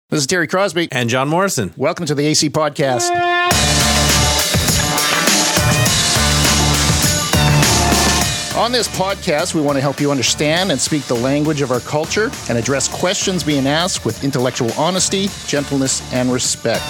This is Terry Crosby. And John Morrison. Welcome to the AC Podcast. On this podcast, we want to help you understand and speak the language of our culture and address questions being asked with intellectual honesty, gentleness, and respect.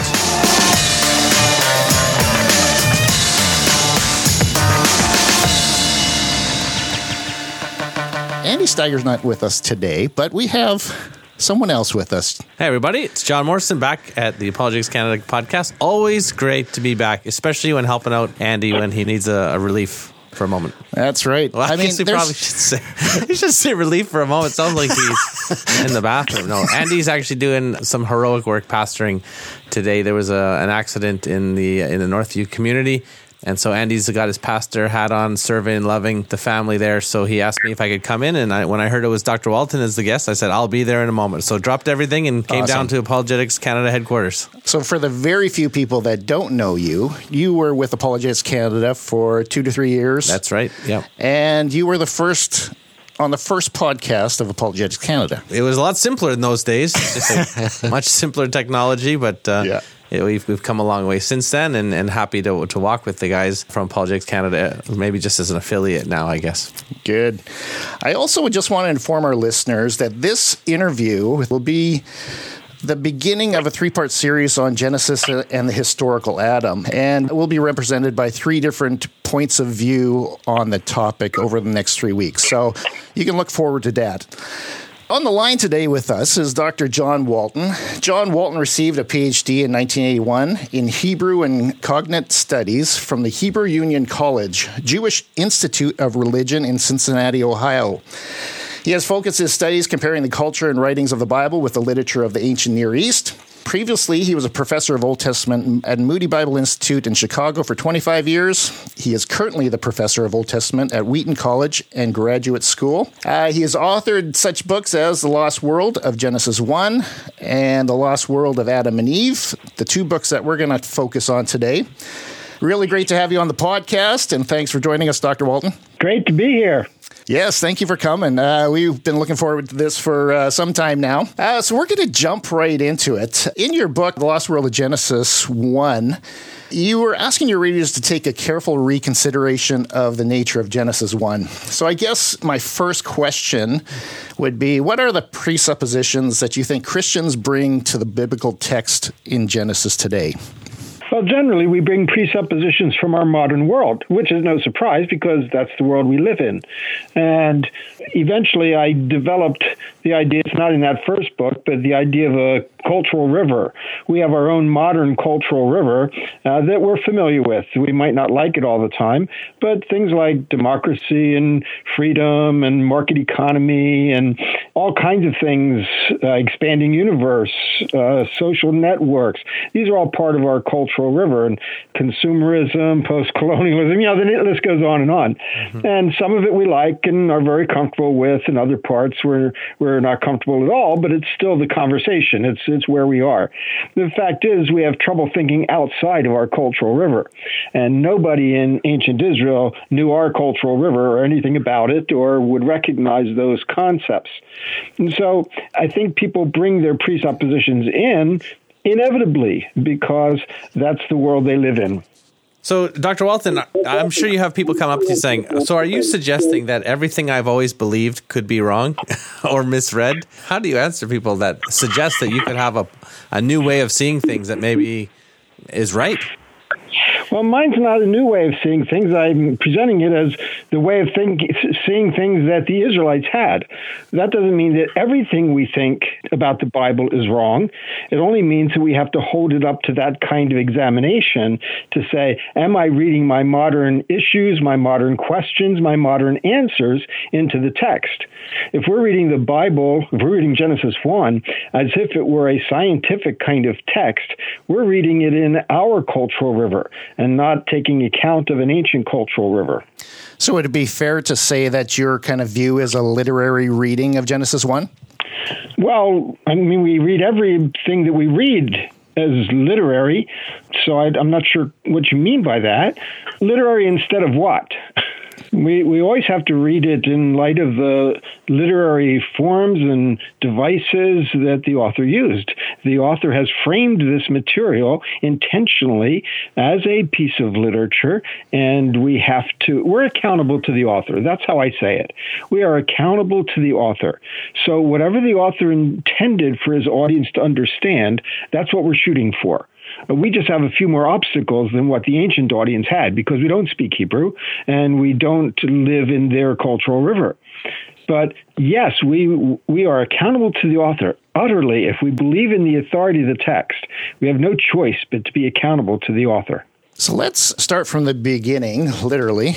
Andy Steiger's not with us today, but we have someone else with us. Hey, everybody. It's John Morrison back at the Apologetics Canada podcast. Always great to be back, especially when helping out Andy when he needs a relief for a moment. That's right. Well, I mean, we probably should say relief for a moment. Sounds like he's in the bathroom. No, Andy's actually doing some heroic work pastoring today. There was an accident in the Northview community. And so Andy's got his pastor hat on, serving and loving the family there. So he asked me if I could come in. And when I heard it was Dr. Walton as the guest, I said, I'll be there in a moment. So dropped everything and came down to Apologetics Canada headquarters. So for the very few people that don't know you, you were with Apologetics Canada for 2 to 3 years. That's right. Yeah. And you were on the first podcast of Apologetics Canada. It was a lot simpler in those days. Just much simpler technology, but yeah. We've come a long way since then, and happy to walk with the guys from Apologetics Canada, maybe just as an affiliate now, I guess. Good. I also just want to inform our listeners that this interview will be the beginning of a 3-part series on Genesis and the historical Adam, and will be represented by 3 different points of view on the topic over the next 3 weeks. So you can look forward to that. On the line today with us is Dr. John Walton. John Walton received a PhD in 1981 in Hebrew and Cognate Studies from the Hebrew Union College, Jewish Institute of Religion in Cincinnati, Ohio. He has focused his studies comparing the culture and writings of the Bible with the literature of the ancient Near East. Previously, he was a professor of Old Testament at Moody Bible Institute in Chicago for 25 years. He is currently the professor of Old Testament at Wheaton College and Graduate School. He has authored such books as The Lost World of Genesis 1 and The Lost World of Adam and Eve, the 2 books that we're going to focus on today. Really great to have you on the podcast, and thanks for joining us, Dr. Walton. Great to be here. Yes, thank you for coming. We've been looking forward to this for some time now. So we're going to jump right into it. In your book, The Lost World of Genesis 1, you were asking your readers to take a careful reconsideration of the nature of Genesis 1. So I guess my first question would be, what are the presuppositions that you think Christians bring to the biblical text in Genesis today? Well, generally, we bring presuppositions from our modern world, which is no surprise because that's the world we live in. And eventually, I developed the idea, it's not in that first book, but the idea of a cultural river. We have our own modern cultural river that we're familiar with. We might not like it all the time, but things like democracy and freedom and market economy and all kinds of things, expanding universe, social networks, these are all part of our cultural river. And consumerism, post-colonialism, the list goes on and on. Mm-hmm. And some of it we like and are very comfortable with, and other parts we're not comfortable at all, but it's still the conversation. It's where we are. The fact is, we have trouble thinking outside of our cultural river. And nobody in ancient Israel knew our cultural river or anything about it or would recognize those concepts. And so I think people bring their presuppositions in inevitably because that's the world they live in. So, Dr. Walton, I'm sure you have people come up to you saying, so are you suggesting that everything I've always believed could be wrong or misread? How do you answer people that suggest that you could have a new way of seeing things that maybe is right? Well, mine's not a new way of seeing things. I'm presenting it as the way of seeing things that the Israelites had. That doesn't mean that everything we think about the Bible is wrong. It only means that we have to hold it up to that kind of examination to say, am I reading my modern issues, my modern questions, my modern answers into the text? If we're reading the Bible, if we're reading Genesis 1 as if it were a scientific kind of text, we're reading it in our cultural river and not taking account of an ancient cultural river. So would it be fair to say that your kind of view is a literary reading of Genesis 1? Well, I mean, we read everything that we read as literary, so I'm not sure what you mean by that. Literary instead of what? We always have to read it in light of the literary forms and devices that the author used. the author has framed this material intentionally as a piece of literature, and we're accountable to the author. That's how I say it. We are accountable to the author. So whatever the author intended for his audience to understand, that's what we're shooting for. We just have a few more obstacles than what the ancient audience had because we don't speak Hebrew and we don't live in their cultural river. But yes, we are accountable to the author utterly. If we believe in the authority of the text, we have no choice but to be accountable to the author. So let's start from the beginning, literally.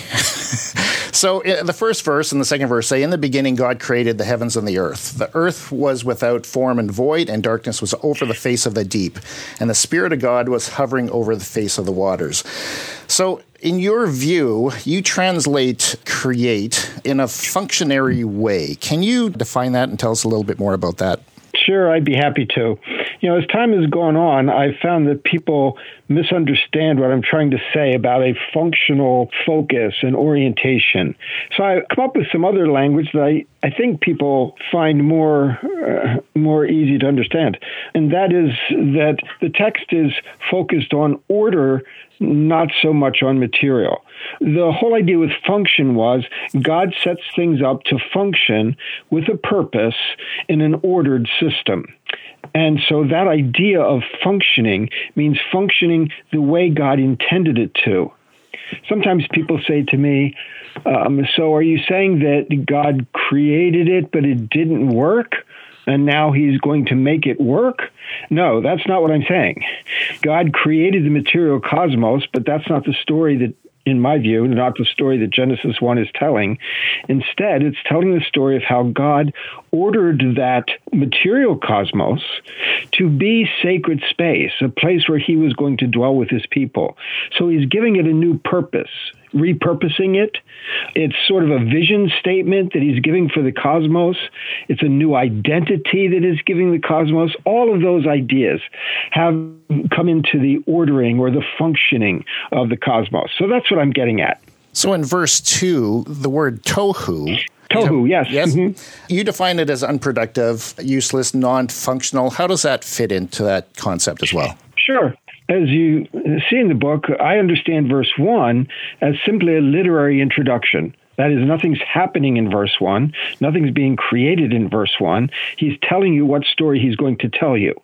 So the first verse and the second verse say, "In the beginning, God created the heavens and the earth. The earth was without form and void, and darkness was over the face of the deep. And the Spirit of God was hovering over the face of the waters." So in your view, you translate create in a functionary way. Can you define that and tell us a little bit more about that? Sure, I'd be happy to. As time has gone on, I've found that people misunderstand what I'm trying to say about a functional focus and orientation. So I've come up with some other language that I think people find more easy to understand. And that is that the text is focused on order, not so much on material. The whole idea with function was God sets things up to function with a purpose in an ordered system. And so that idea of functioning means functioning the way God intended it to. Sometimes people say to me, so are you saying that God created it, but it didn't work? And now he's going to make it work? No, that's not what I'm saying. God created the material cosmos, but that's not the story that, in my view, not the story that Genesis 1 is telling. Instead, it's telling the story of how God ordered that material cosmos to be sacred space, a place where he was going to dwell with his people. So he's giving it a new purpose, repurposing it. It's sort of a vision statement that he's giving for the cosmos. It's a new identity that is giving the cosmos. All of those ideas have come into the ordering or the functioning of the cosmos. So that's what I'm getting at. So in verse 2, the word tohu. Tohu, yes. Mm-hmm. You define it as unproductive, useless, non-functional. How does that fit into that concept as well? Sure. As you see in the book, I understand verse 1 as simply a literary introduction. That is, nothing's happening in verse 1. Nothing's being created in verse 1. He's telling you what story he's going to tell you.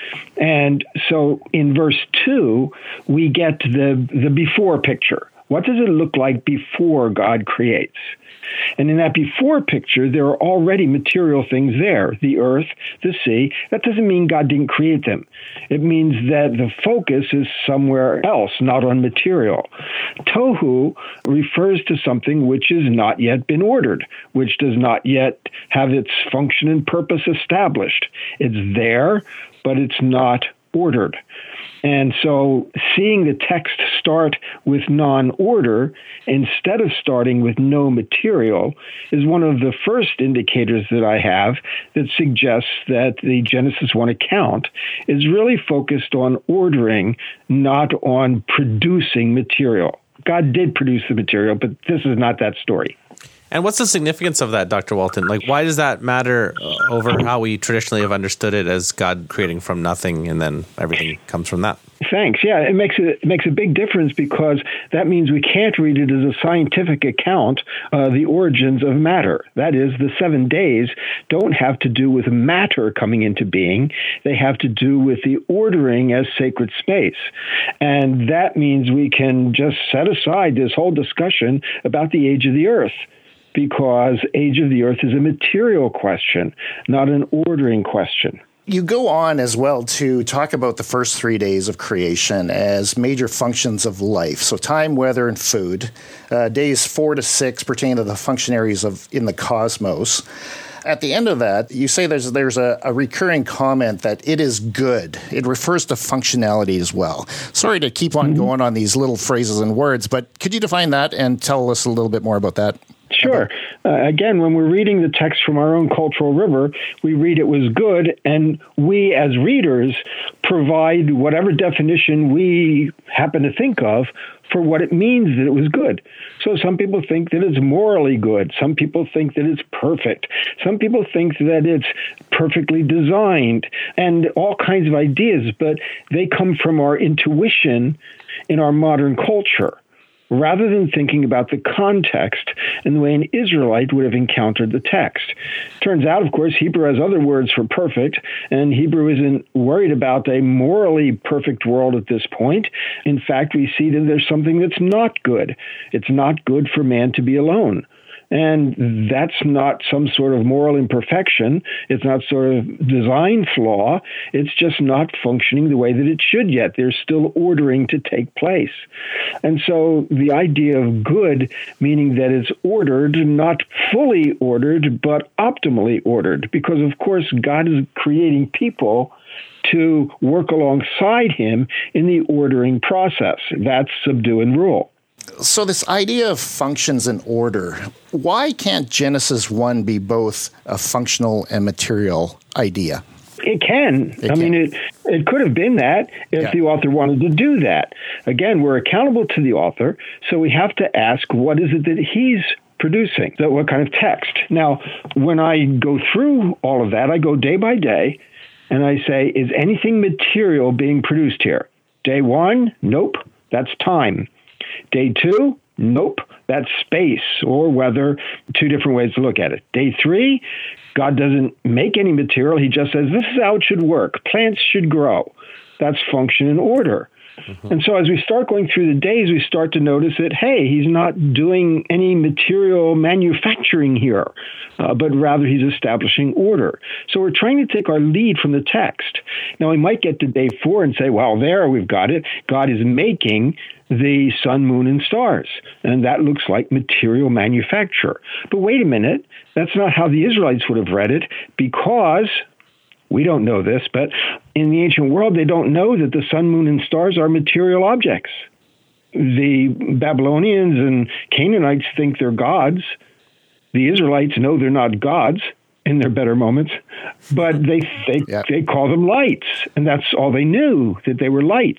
And so in verse 2, we get the before picture. What does it look like before God creates? And in that before picture, there are already material things there, the earth, the sea. That doesn't mean God didn't create them. It means that the focus is somewhere else, not on material. Tohu refers to something which has not yet been ordered, which does not yet have its function and purpose established. It's there, but it's not ordered. And so seeing the text start with non-order instead of starting with no material is one of the first indicators that I have that suggests that the Genesis 1 account is really focused on ordering, not on producing material. God did produce the material, but this is not that story. And what's the significance of that, Dr. Walton? Like, why does that matter over how we traditionally have understood it as God creating from nothing and then everything comes from that? Thanks. Yeah, it makes a big difference because that means we can't read it as a scientific account of the origins of matter. That is, the 7 days don't have to do with matter coming into being. They have to do with the ordering as sacred space. And that means we can just set aside this whole discussion about the age of the earth, because age of the earth is a material question, not an ordering question. You go on as well to talk about the first 3 days of creation as major functions of life. So time, weather, and food. Days 4 to 6 pertain to the functionaries in the cosmos. At the end of that, you say there's a recurring comment that it is good. It refers to functionality as well. Sorry to keep on going on these little phrases and words, but could you define that and tell us a little bit more about that? Sure. Again, when we're reading the text from our own cultural river, we read it was good, and we as readers provide whatever definition we happen to think of for what it means that it was good. So some people think that it's morally good. Some people think that it's perfect. Some people think that it's perfectly designed, and all kinds of ideas, but they come from our intuition in our modern culture, rather than thinking about the context and the way an Israelite would have encountered the text. Turns out, of course, Hebrew has other words for perfect, and Hebrew isn't worried about a morally perfect world at this point. In fact, we see that there's something that's not good. It's not good for man to be alone. And that's not some sort of moral imperfection. It's not sort of design flaw. It's just not functioning the way that it should yet. There's still ordering to take place. And so the idea of good, meaning that it's ordered, not fully ordered, but optimally ordered. Because, of course, God is creating people to work alongside him in the ordering process. That's subdue and rule. So this idea of functions and order, why can't Genesis 1 be both a functional and material idea? It can. I mean, it could have been that if the author wanted to do that. Again, we're accountable to the author, so we have to ask, what is it that he's producing? So what kind of text? Now, when I go through all of that, I go day by day, and I say, is anything material being produced here? Day 1, nope, that's time. Day 2, nope, that's space or weather, two different ways to look at it. Day 3, God doesn't make any material. He just says, this is how it should work. Plants should grow. That's function and order. Mm-hmm. And so as we start going through the days, we start to notice that, hey, he's not doing any material manufacturing here, but rather he's establishing order. So we're trying to take our lead from the text. Now, we might get to day 4 and say, well, there we've got it. God is making the sun, moon, and stars. And that looks like material manufacture. But wait a minute, that's not how the Israelites would have read it, because we don't know this, but in the ancient world, they don't know that the sun, moon, and stars are material objects. The Babylonians and Canaanites think they're gods. The Israelites know they're not gods in their better moments, but they call them lights, and that's all they knew, that they were lights.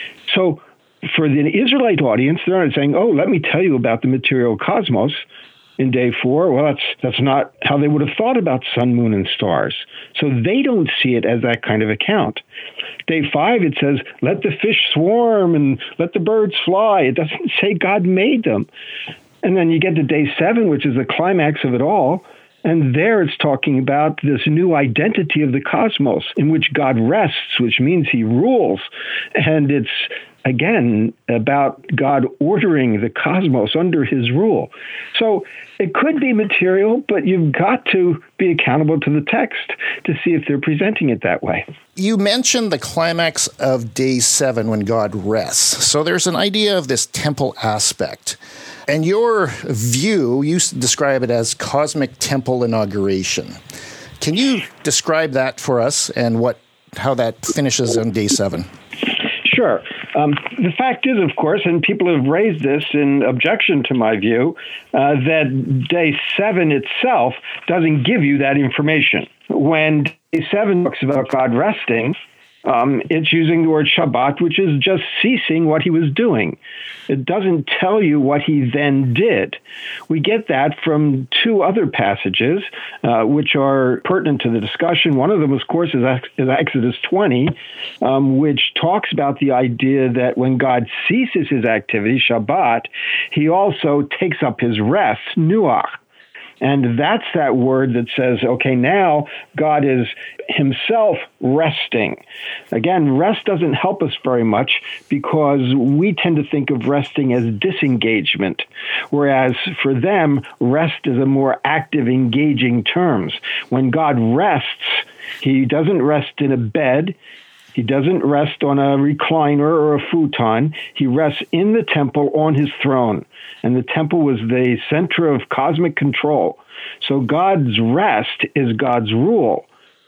So for the Israelite audience, they're not saying, oh, let me tell you about the material cosmos in day 4. Well, that's not how they would have thought about sun, moon, and stars. So they don't see it as that kind of account. Day 5, it says, let the fish swarm and let the birds fly. It doesn't say God made them. And then you get to day 7, which is the climax of it all. And there it's talking about this new identity of the cosmos in which God rests, which means he rules. And it's, again, about God ordering the cosmos under his rule. So it could be material, but you've got to be accountable to the text to see if they're presenting it that way. You mentioned the climax of day 7 when God rests. So there's an idea of this temple aspect. And your view, you describe it as cosmic temple inauguration. Can you describe that for us and how that finishes on day 7? Sure. The fact is, of course, and people have raised this in objection to my view, that day 7 itself doesn't give you that information. When day 7 talks about God resting, it's using the word Shabbat, which is just ceasing what he was doing. It doesn't tell you what he then did. We get that from 2 other passages, which are pertinent to the discussion. One of them, of course, is Exodus 20, which talks about the idea that when God ceases his activity, Shabbat, he also takes up his rest, nuach. And that's that word that says, okay, now God is himself resting. Again, rest doesn't help us very much because we tend to think of resting as disengagement, whereas for them, rest is a more active, engaging term. When God rests, he doesn't rest in a bed. He doesn't rest on a recliner or a futon. He rests in the temple on his throne. And the temple was the center of cosmic control. So God's rest is God's rule.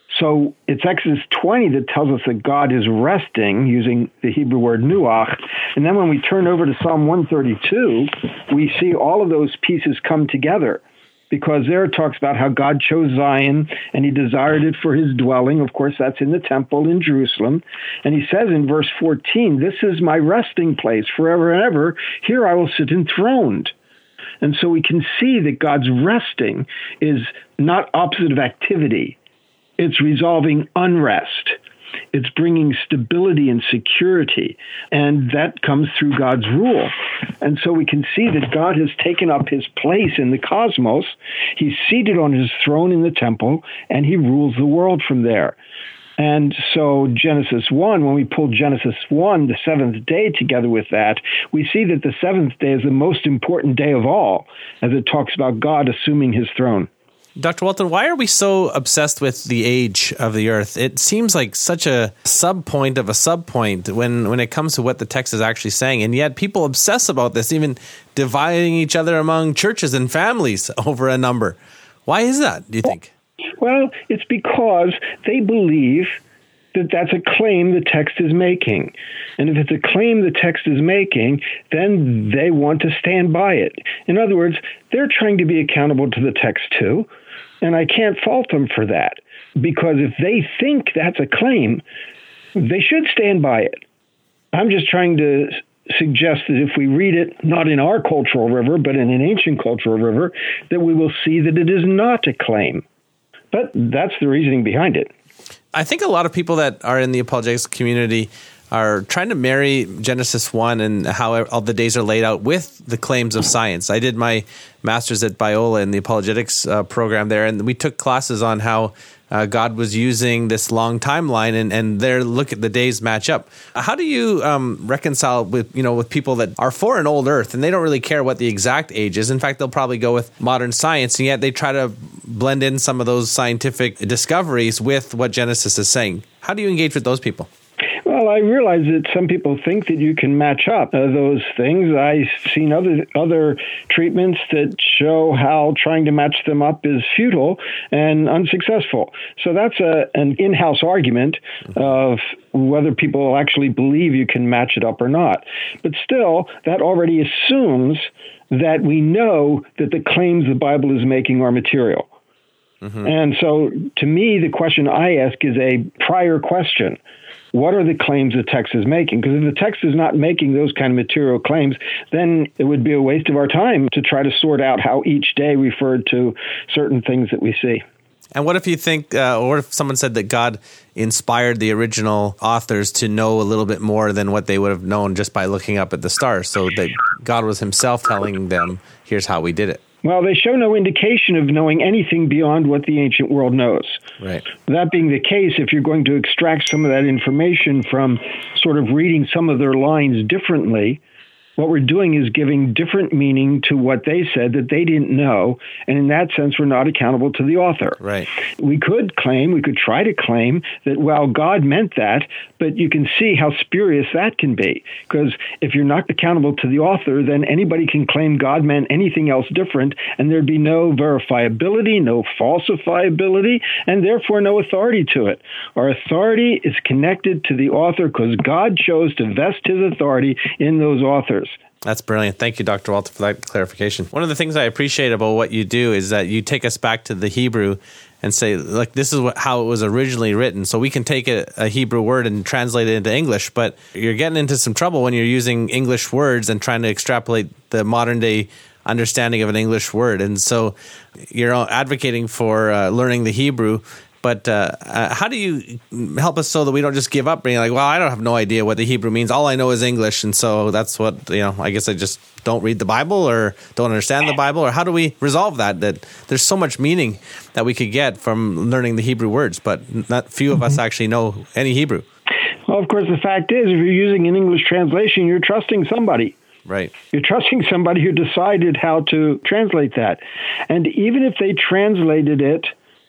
So it's Exodus 20 that tells us that God is resting, using the Hebrew word nuach. And then when we turn over to Psalm 132, we see all of those pieces come together, because there it talks about how God chose Zion and he desired it for his dwelling. Of course, that's in the temple in Jerusalem. And he says in verse 14, "This is my resting place forever and ever. Here I will sit enthroned." And so we can see that God's resting is not opposite of activity. It's resolving unrest. It's bringing stability and security, and that comes through God's rule. And so we can see that God has taken up his place in the cosmos. He's seated on his throne in the temple, and he rules the world from there. And so Genesis 1, when we pull Genesis 1, the seventh day, together with that, we see that the seventh day is the most important day of all, as it talks about God assuming his throne. Dr. Walton, why are we so obsessed with the age of the earth? It seems like such a subpoint of a subpoint when it comes to what the text is actually saying. And yet people obsess about this, even dividing each other among churches and families over a number. Why is that, do you think? Well, it's because they believe that that's a claim the text is making. And if it's a claim the text is making, then they want to stand by it. In other words, they're trying to be accountable to the text too, and I can't fault them for that, because if they think that's a claim, they should stand by it. I'm just trying to suggest that if we read it, not in our cultural river, but in an ancient cultural river, that we will see that it is not a claim. But that's the reasoning behind it. I think a lot of people that are in the apologetics community are trying to marry Genesis 1 and how all the days are laid out with the claims of science. I did my master's at Biola in the apologetics program there, and we took classes on how God was using this long timeline, and there, look at the days match up. How do you reconcile with people that are for an old Earth and they don't really care what the exact age is? In fact, they'll probably go with modern science, and yet they try to blend in some of those scientific discoveries with what Genesis is saying. How do you engage with those people? Well, I realize that some people think that you can match up those things. I've seen other treatments that show how trying to match them up is futile and unsuccessful. So that's an in-house argument of whether people actually believe you can match it up or not. But still, that already assumes that we know that the claims the Bible is making are material. Mm-hmm. And so, to me, the question I ask is a prior question. What are the claims the text is making? Because if the text is not making those kind of material claims, then it would be a waste of our time to try to sort out how each day referred to certain things that we see. And what if you think, or if someone said that God inspired the original authors to know a little bit more than what they would have known just by looking up at the stars, so that God was himself telling them, here's how we did it? Well, they show no indication of knowing anything beyond what the ancient world knows. Right. That being the case, if you're going to extract some of that information from sort of reading some of their lines differently, what we're doing is giving different meaning to what they said that they didn't know, and in that sense, we're not accountable to the author. Right. We could try to claim that, well, God meant that, but you can see how spurious that can be, because if you're not accountable to the author, then anybody can claim God meant anything else different, and there'd be no verifiability, no falsifiability, and therefore no authority to it. Our authority is connected to the author because God chose to vest his authority in those authors. That's brilliant. Thank you, Dr. Walton, for that clarification. One of the things I appreciate about what you do is that you take us back to the Hebrew and say, like, this is how it was originally written. So we can take a Hebrew word and translate it into English, but you're getting into some trouble when you're using English words and trying to extrapolate the modern day understanding of an English word. And so you're advocating for learning the Hebrew. But how do you help us so that we don't just give up being like, well, I don't have no idea what the Hebrew means. All I know is English. And so that's what, I guess I just don't read the Bible or don't understand the Bible. Or how do we resolve that there's so much meaning that we could get from learning the Hebrew words, but not few of us actually know any Hebrew? Well, of course, the fact is, if you're using an English translation, you're trusting somebody. Right. You're trusting somebody who decided how to translate that. And even if they translated it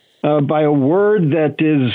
by a word that is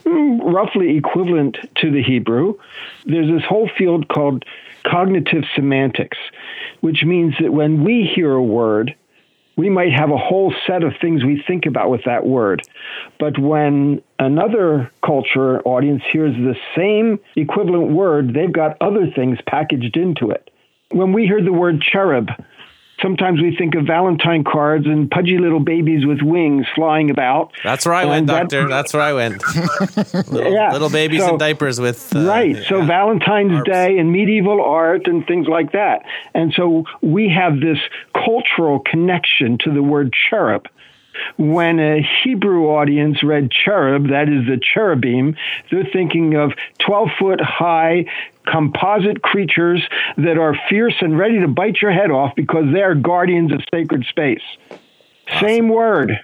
roughly equivalent to the Hebrew, there's this whole field called cognitive semantics, which means that when we hear a word, we might have a whole set of things we think about with that word. But when another culture audience hears the same equivalent word, they've got other things packaged into it. When we hear the word cherub, sometimes we think of Valentine cards and pudgy little babies with wings flying about. That's where I went, Doctor. That's where I went. Little babies in diapers with... right. So Valentine's harps. Day and medieval art and things like that. And so we have this cultural connection to the word cherub. When a Hebrew audience read cherub, that is the cherubim, they're thinking of 12-foot high composite creatures that are fierce and ready to bite your head off because they are guardians of sacred space. Awesome. Same word.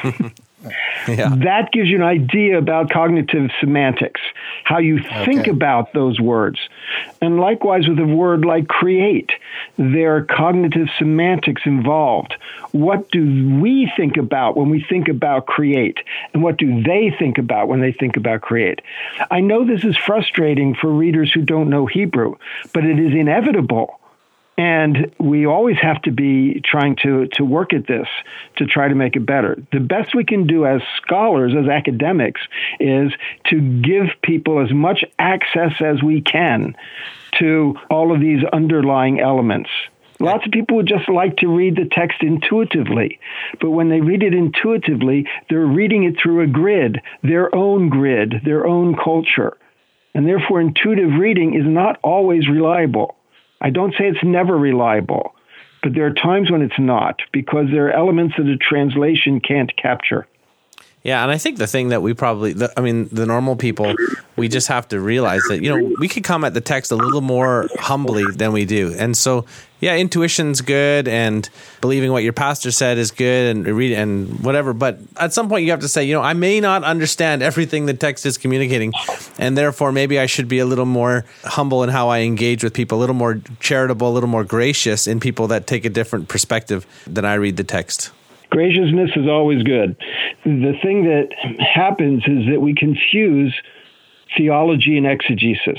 Yeah. That gives you an idea about cognitive semantics, how you think about those words. And likewise with a word like create, there are cognitive semantics involved. What do we think about when we think about create? And what do they think about when they think about create? I know this is frustrating for readers who don't know Hebrew, but it is inevitable. And we always have to be trying to work at this to try to make it better. The best we can do as scholars, as academics, is to give people as much access as we can to all of these underlying elements. Lots of people would just like to read the text intuitively, but when they read it intuitively, they're reading it through a grid, their own culture. And therefore, intuitive reading is not always reliable. I don't say it's never reliable, but there are times when it's not, because there are elements that a translation can't capture. Yeah, and I think the thing that we probably, the normal people, we just have to realize that, we could come at the text a little more humbly than we do. And so, yeah, intuition's good and believing what your pastor said is good and read and whatever. But at some point you have to say, I may not understand everything the text is communicating. And therefore, maybe I should be a little more humble in how I engage with people, a little more charitable, a little more gracious in people that take a different perspective than I read the text. Graciousness is always good. The thing that happens is that we confuse theology and exegesis.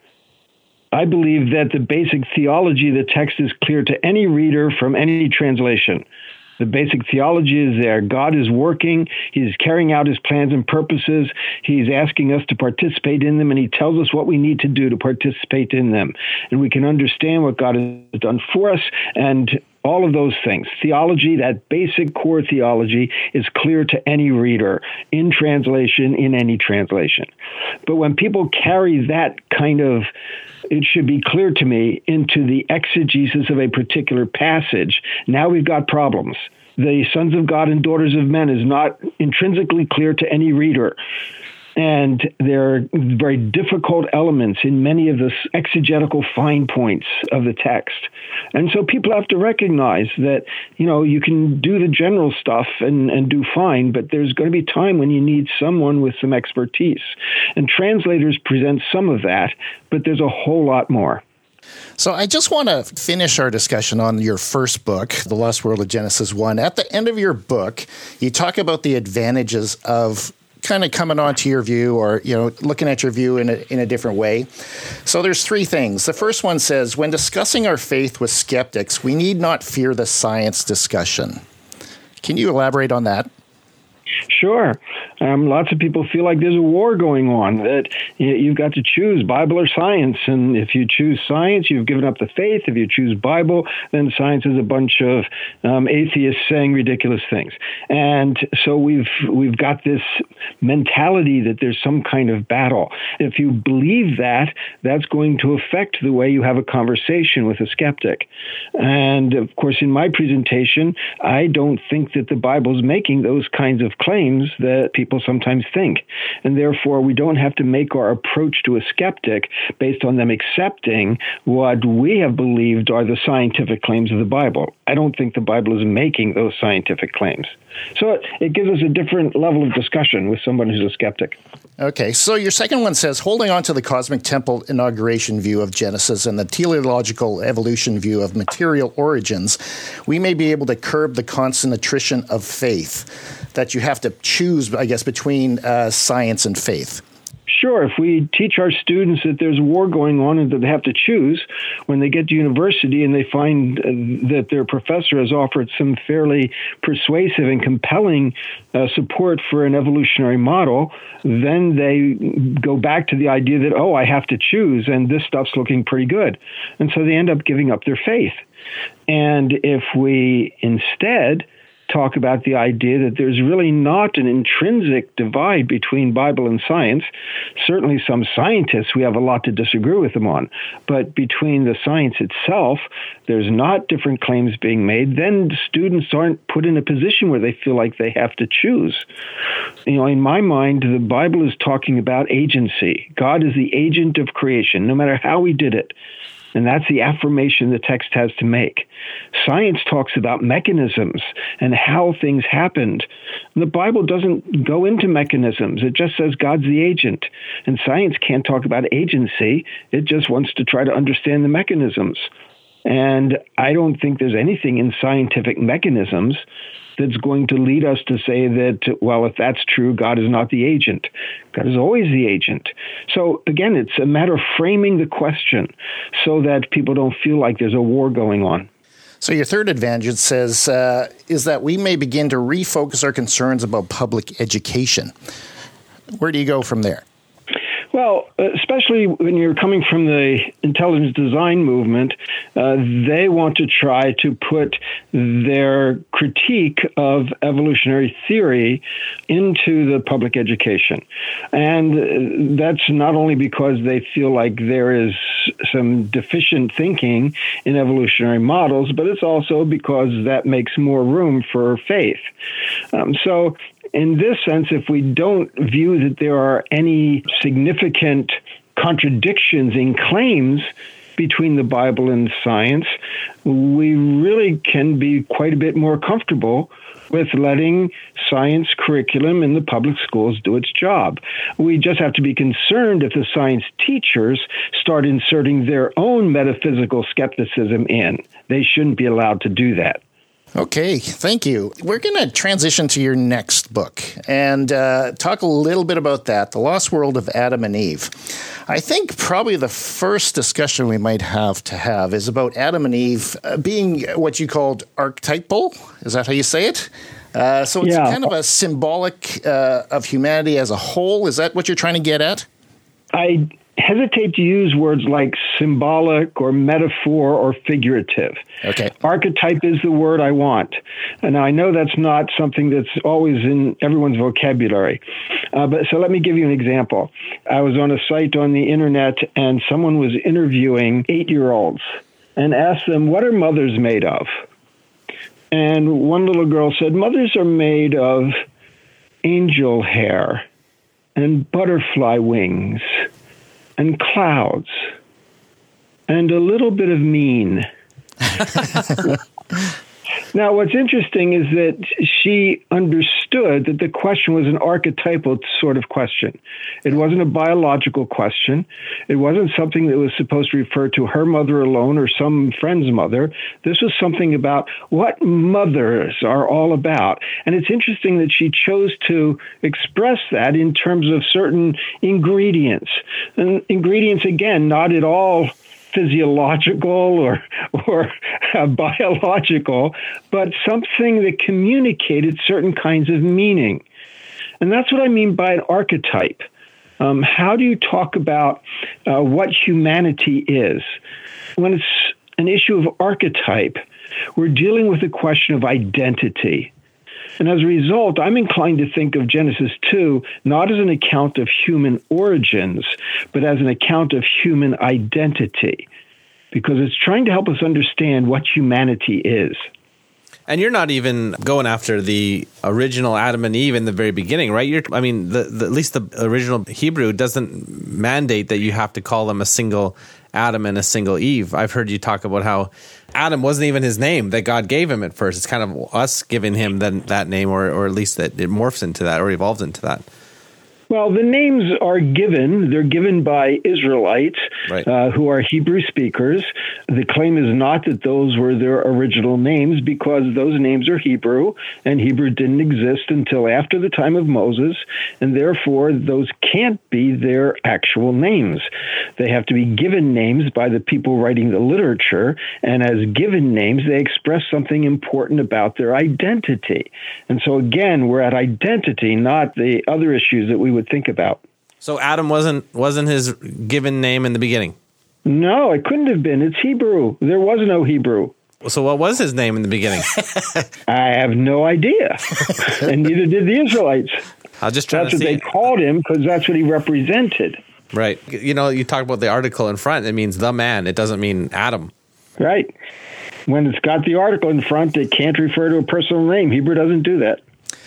I believe that the basic theology of the text is clear to any reader from any translation. The basic theology is there. God is working. He's carrying out his plans and purposes. He's asking us to participate in them, and he tells us what we need to do to participate in them. And we can understand what God has done for us and all of those things. Theology, that basic core theology, is clear to any reader in translation, in any translation. But when people carry that kind of, it should be clear to me, into the exegesis of a particular passage, now we've got problems. The sons of God and daughters of men is not intrinsically clear to any reader. And there are very difficult elements in many of the exegetical fine points of the text. And so people have to recognize that, you can do the general stuff and do fine, but there's going to be time when you need someone with some expertise. And translators present some of that, but there's a whole lot more. So I just want to finish our discussion on your first book, The Lost World of Genesis 1. At the end of your book, you talk about the advantages of kind of coming onto your view or, looking at your view in a different way. So there's three things. The first one says, when discussing our faith with skeptics, we need not fear the science discussion. Can you elaborate on that? Sure. Lots of people feel like there's a war going on, that you've got to choose Bible or science. And if you choose science, you've given up the faith. If you choose Bible, then science is a bunch of atheists saying ridiculous things. And so we've got this mentality that there's some kind of battle. If you believe that, that's going to affect the way you have a conversation with a skeptic. And of course, in my presentation, I don't think that the Bible's making those kinds of claims that people sometimes think. And therefore, we don't have to make our approach to a skeptic based on them accepting what we have believed are the scientific claims of the Bible. I don't think the Bible is making those scientific claims. So it gives us a different level of discussion with someone who's a skeptic. Okay, so your second one says, holding on to the cosmic temple inauguration view of Genesis and the teleological evolution view of material origins, we may be able to curb the constant attrition of faith, that you have to choose, I guess, between science and faith. Sure, if we teach our students that there's a war going on and that they have to choose, when they get to university and they find that their professor has offered some fairly persuasive and compelling support for an evolutionary model, then they go back to the idea that, oh, I have to choose, and this stuff's looking pretty good. And so they end up giving up their faith. And if we instead talk about the idea that there's really not an intrinsic divide between Bible and science. Certainly some scientists, we have a lot to disagree with them on, but between the science itself, there's not different claims being made, then students aren't put in a position where they feel like they have to choose. In my mind, the Bible is talking about agency. God is the agent of creation, no matter how we did it. And that's the affirmation the text has to make. Science talks about mechanisms and how things happened. And the Bible doesn't go into mechanisms. It just says God's the agent. And science can't talk about agency. It just wants to try to understand the mechanisms. And I don't think there's anything in scientific mechanisms that's going to lead us to say that, well, if that's true, God is not the agent. God is always the agent. So again, it's a matter of framing the question so that people don't feel like there's a war going on. So your third advantage says is that we may begin to refocus our concerns about public education. Where do you go from there? Well, especially when you're coming from the intelligence design movement, they want to try to put their critique of evolutionary theory into the public education. And that's not only because they feel like there is some deficient thinking in evolutionary models, but it's also because that makes more room for faith. So in this sense, if we don't view that there are any significant contradictions in claims between the Bible and science, we really can be quite a bit more comfortable with letting science curriculum in the public schools do its job. We just have to be concerned if the science teachers start inserting their own metaphysical skepticism in. They shouldn't be allowed to do that. Okay, thank you. We're going to transition to your next book and talk a little bit about that, The Lost World of Adam and Eve. I think probably the first discussion we might have to have is about Adam and Eve being what you called archetypal. Is that how you say it? So it's kind of a symbolic of humanity as a whole. Is that what you're trying to get at? I hesitate to use words like symbolic or metaphor or figurative. Okay. Archetype is the word I want. And I know that's not something that's always in everyone's vocabulary. But so let me give you an example. I was on a site on the internet and someone was interviewing 8-year-olds and asked them, what are mothers made of? And one little girl said, mothers are made of angel hair and butterfly wings and clouds, and a little bit of mean. Now, what's interesting is that she understood that the question was an archetypal sort of question. It wasn't a biological question. It wasn't something that was supposed to refer to her mother alone or some friend's mother. This was something about what mothers are all about. And it's interesting that she chose to express that in terms of certain ingredients. And ingredients, again, not at all physiological or biological, but something that communicated certain kinds of meaning. And that's what I mean by an archetype. How do you talk about what humanity is? When it's an issue of archetype, we're dealing with the question of identity. And as a result, I'm inclined to think of Genesis 2 not as an account of human origins, but as an account of human identity, because it's trying to help us understand what humanity is. And you're not even going after the original Adam and Eve in the very beginning, right? At least the original Hebrew doesn't mandate that you have to call them a single Adam and a single Eve. I've heard you talk about how Adam wasn't even his name that God gave him at first. It's kind of us giving him that name, or at least that it morphs into that or evolves into that. Well, the names are given. They're given by Israelites Right. Who are Hebrew speakers. The claim is not that those were their original names, because those names are Hebrew, and Hebrew didn't exist until after the time of Moses, and therefore those can't be their actual names. They have to be given names by the people writing the literature, and as given names, they express something important about their identity. And so again, we're at identity, not the other issues that we would think about. So Adam wasn't his given name in the beginning? No, it couldn't have been. It's Hebrew. There was no Hebrew. So what was his name in the beginning? I have no idea. And neither did the Israelites. I'll just try That's to what see. they called him, because that's what he represented. Right. You know, you talk about the article in front. It means the man. It doesn't mean Adam. Right. When it's got the article in front, it can't refer to a personal name. Hebrew doesn't do that.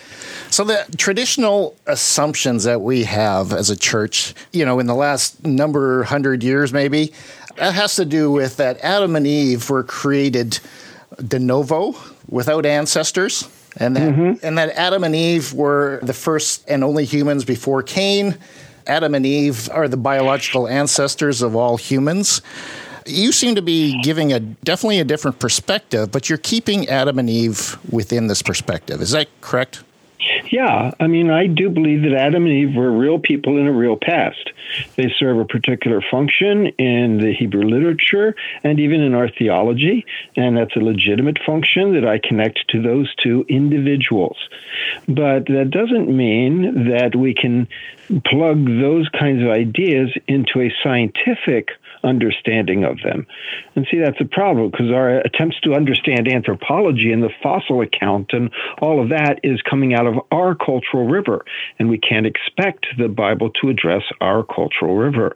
So the traditional assumptions that we have as a church, in the last 100 years maybe, that has to do with that Adam and Eve were created de novo, without ancestors, and that Adam and Eve were the first and only humans before Cain. Adam and Eve are the biological ancestors of all humans. You seem to be giving definitely a different perspective, but you're keeping Adam and Eve within this perspective. Is that correct? Yeah, I mean, I do believe that Adam and Eve were real people in a real past. They serve a particular function in the Hebrew literature and even in our theology, and that's a legitimate function that I connect to those two individuals. But that doesn't mean that we can plug those kinds of ideas into a scientific understanding of them. And see, that's a problem, because our attempts to understand anthropology and the fossil account and all of that is coming out of our cultural river, and we can't expect the Bible to address our cultural river.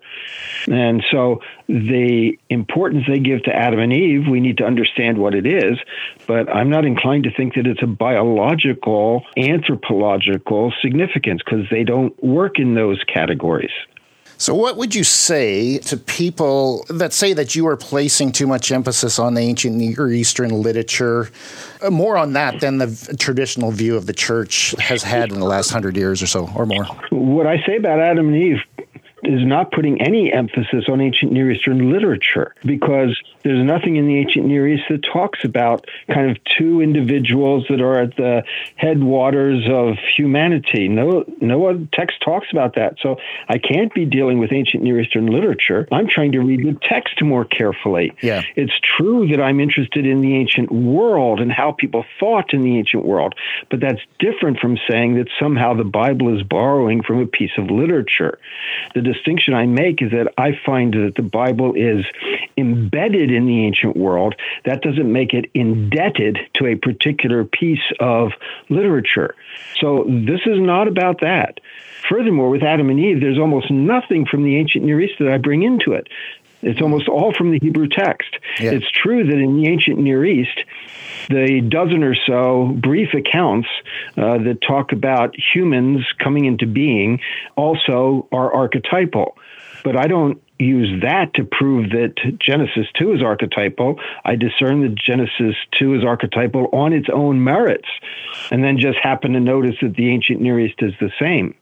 And so the importance they give to Adam and Eve, we need to understand what it is, but I'm not inclined to think that it's a biological, anthropological significance, because they don't work in those categories. So what would you say to people that say that you are placing too much emphasis on the ancient Near Eastern literature, more on that than the traditional view of the church has had in the last 100 years or so, or more? What I say about Adam and Eve is not putting any emphasis on ancient Near Eastern literature, because there's nothing in the ancient Near East that talks about kind of two individuals that are at the headwaters of humanity. No other text talks about that. So I can't be dealing with ancient Near Eastern literature. I'm trying to read the text more carefully. Yeah. It's true that I'm interested in the ancient world and how people thought in the ancient world, but that's different from saying that somehow the Bible is borrowing from a piece of literature. The distinction I make is that I find that the Bible is embedded in the ancient world. That doesn't make it indebted to a particular piece of literature. So this is not about that. Furthermore, with Adam and Eve, there's almost nothing from the ancient Near East that I bring into it. It's almost all from the Hebrew text. Yeah. It's true that in the ancient Near East, the dozen or so brief accounts that talk about humans coming into being also are archetypal. But I don't use that to prove that Genesis 2 is archetypal. I discern that Genesis 2 is archetypal on its own merits, and then just happen to notice that the ancient Near East is the same.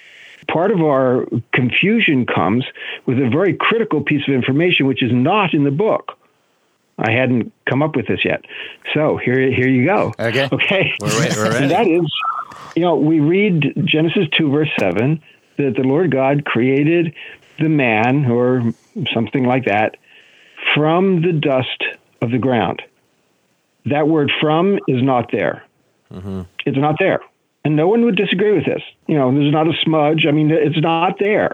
Part of our confusion comes with a very critical piece of information which is not in the book. I hadn't come up with this yet. So here you go. Okay. We're ready. And that is, we read Genesis 2, verse 7, that the Lord God created the man, or something like that, from the dust of the ground. That word "from" is not there. Mm-hmm. It's not there. And no one would disagree with this. There's not a smudge. I mean, it's not there.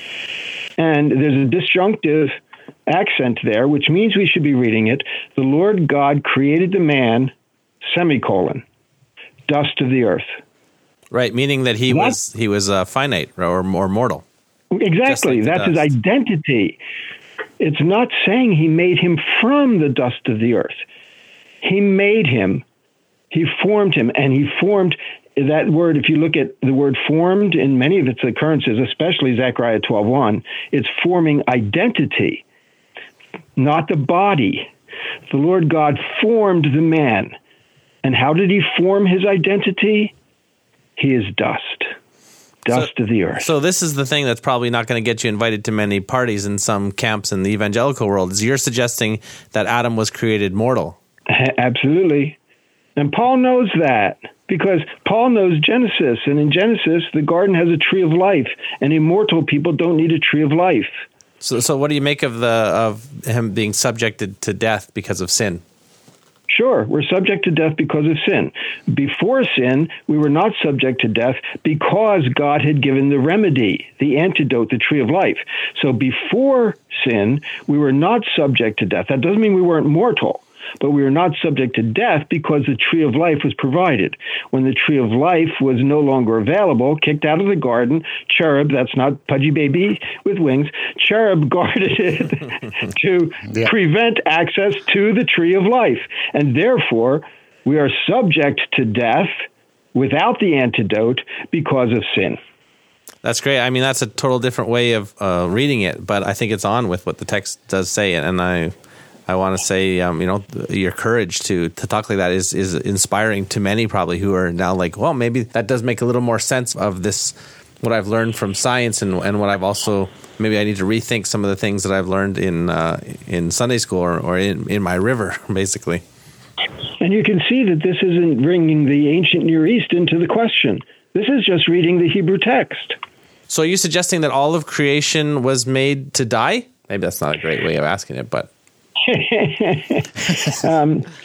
And there's a disjunctive accent there, which means we should be reading it. The Lord God created the man, semicolon, dust of the earth. Right, meaning that he was finite or mortal. Exactly. Like that's his identity. It's not saying he made him from the dust of the earth. He made him. He formed him, and he formed. That word, if you look at the word formed in many of its occurrences, especially Zechariah 12:1, it's forming identity, not the body. The Lord God formed the man. And how did he form his identity? He is dust. dust of the earth. So this is the thing that's probably not going to get you invited to many parties in some camps in the evangelical world, is you're suggesting that Adam was created mortal. Absolutely. And Paul knows that, because Paul knows Genesis. And in Genesis, the garden has a tree of life, and immortal people don't need a tree of life. So what do you make of him being subjected to death because of sin? Sure, we're subject to death because of sin. Before sin, we were not subject to death because God had given the remedy, the antidote, the tree of life. So before sin, we were not subject to death. That doesn't mean we weren't mortal, but we were not subject to death because the tree of life was provided. When the tree of life was no longer available, kicked out of the garden, Cherub, that's not Pudgy Baby with wings, Cherub guarded it to prevent access to the tree of life. And therefore, we are subject to death without the antidote because of sin. That's great. I mean, that's a total different way of reading it, but I think it's on with what the text does say. And I want to say, your courage to talk like that is inspiring to many probably who are now like, well, maybe that does make a little more sense of this, what I've learned from science and what I've also, maybe I need to rethink some of the things that I've learned in Sunday school or in my river, basically. And you can see that this isn't bringing the ancient Near East into the question. This is just reading the Hebrew text. So are you suggesting that all of creation was made to die? Maybe that's not a great way of asking it, but... It's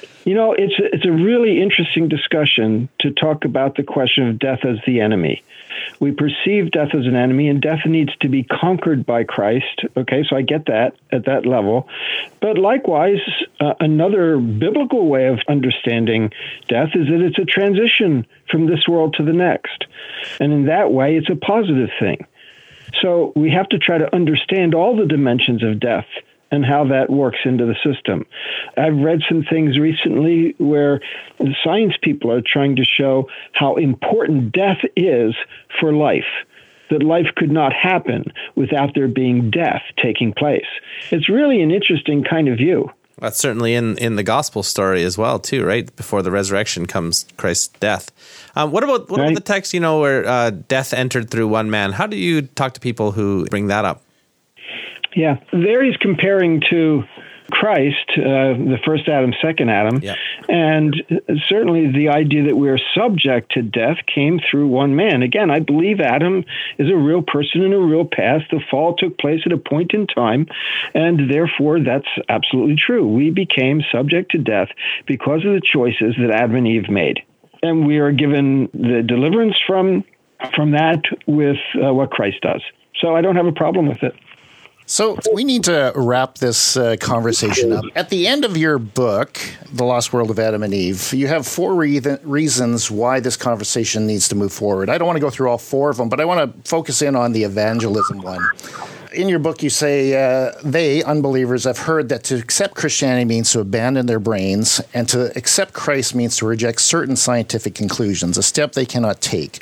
a really interesting discussion to talk about the question of death as the enemy. We perceive death as an enemy, and death needs to be conquered by Christ. Okay, so I get that at that level. But likewise, another biblical way of understanding death is that it's a transition from this world to the next. And in that way, it's a positive thing. So we have to try to understand all the dimensions of death and how that works into the system. I've read some things recently where science people are trying to show how important death is for life, that life could not happen without there being death taking place. It's really an interesting kind of view. That's certainly in the gospel story as well, too, right? Before the resurrection comes Christ's death. What about the text, where death entered through one man? How do you talk to people who bring that up? Yeah, there he's comparing to Christ, the first Adam, second Adam, and certainly the idea that we're subject to death came through one man. Again, I believe Adam is a real person in a real past. The fall took place at a point in time, and therefore that's absolutely true. We became subject to death because of the choices that Adam and Eve made. And we are given the deliverance from that with what Christ does. So I don't have a problem with it. So we need to wrap this conversation up. At the end of your book, The Lost World of Adam and Eve, you have 4 reasons why this conversation needs to move forward. I don't want to go through all 4 of them, but I want to focus in on the evangelism one. In your book, you say they, unbelievers, have heard that to accept Christianity means to abandon their brains, and to accept Christ means to reject certain scientific conclusions, a step they cannot take,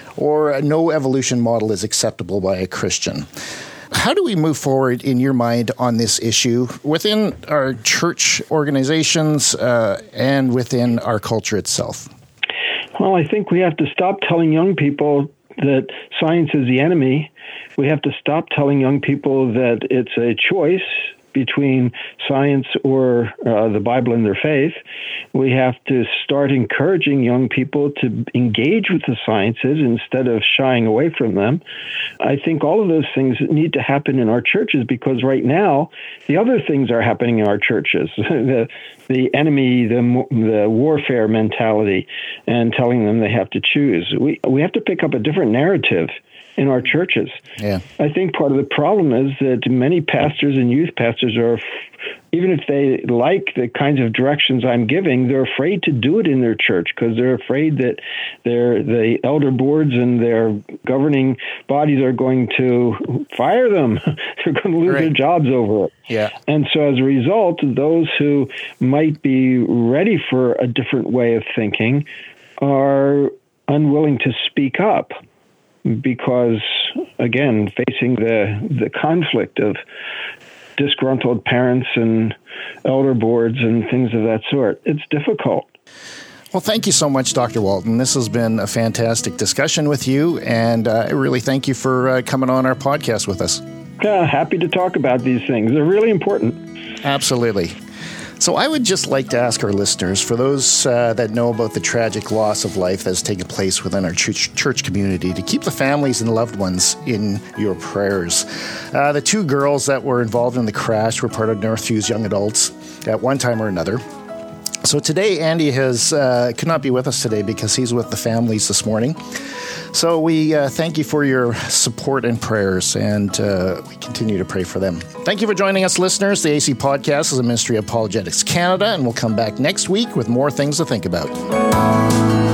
or no evolution model is acceptable by a Christian. How do we move forward, in your mind, on this issue within our church organizations and within our culture itself? Well, I think we have to stop telling young people that science is the enemy. We have to stop telling young people that it's a choice between science or the Bible and their faith. We have to start encouraging young people to engage with the sciences instead of shying away from them. I think all of those things need to happen in our churches, because right now the other things are happening in our churches. The enemy, the warfare mentality, and telling them they have to choose. We have to pick up a different narrative in our churches. Yeah. I think part of the problem is that many pastors and youth pastors are, even if they like the kinds of directions I'm giving, they're afraid to do it in their church because they're afraid that the elder boards and their governing bodies are going to fire them. They're going to lose their jobs over it. Yeah. And so as a result, those who might be ready for a different way of thinking are unwilling to speak up, because, again, facing the conflict of disgruntled parents and elder boards and things of that sort, it's difficult. Well, thank you so much, Dr. Walton. This has been a fantastic discussion with you, and I really thank you for coming on our podcast with us. Happy to talk about these things. They're really important. Absolutely. So I would just like to ask our listeners, for those that know about the tragic loss of life that has taken place within our church community, to keep the families and loved ones in your prayers. The 2 girls that were involved in the crash were part of Northview's young adults at one time or another. So today, Andy could not be with us today because he's with the families this morning. So we thank you for your support and prayers, and we continue to pray for them. Thank you for joining us, listeners. The AC Podcast is a ministry of Apologetics Canada, and we'll come back next week with more things to think about.